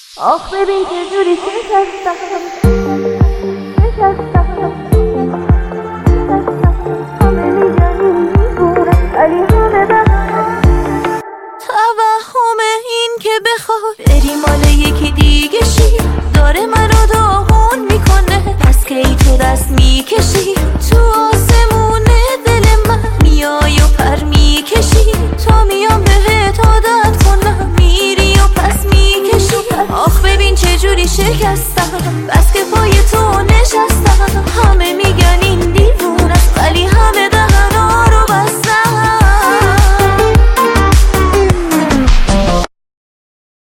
آخ ببین چه جوری شکستم همه میگن میبورم ولی همه توهم این که بخواد بری مال یکی دیگه شی داره منو داغون میکنه. پس که ای تو دست میکشی تو آسمون دل من میای و پر میکشی تا میام بهت عادت کنم میری و پس میکشی. آخ ببین چه جوری شکستم بس که پای تو نشستم همه میگن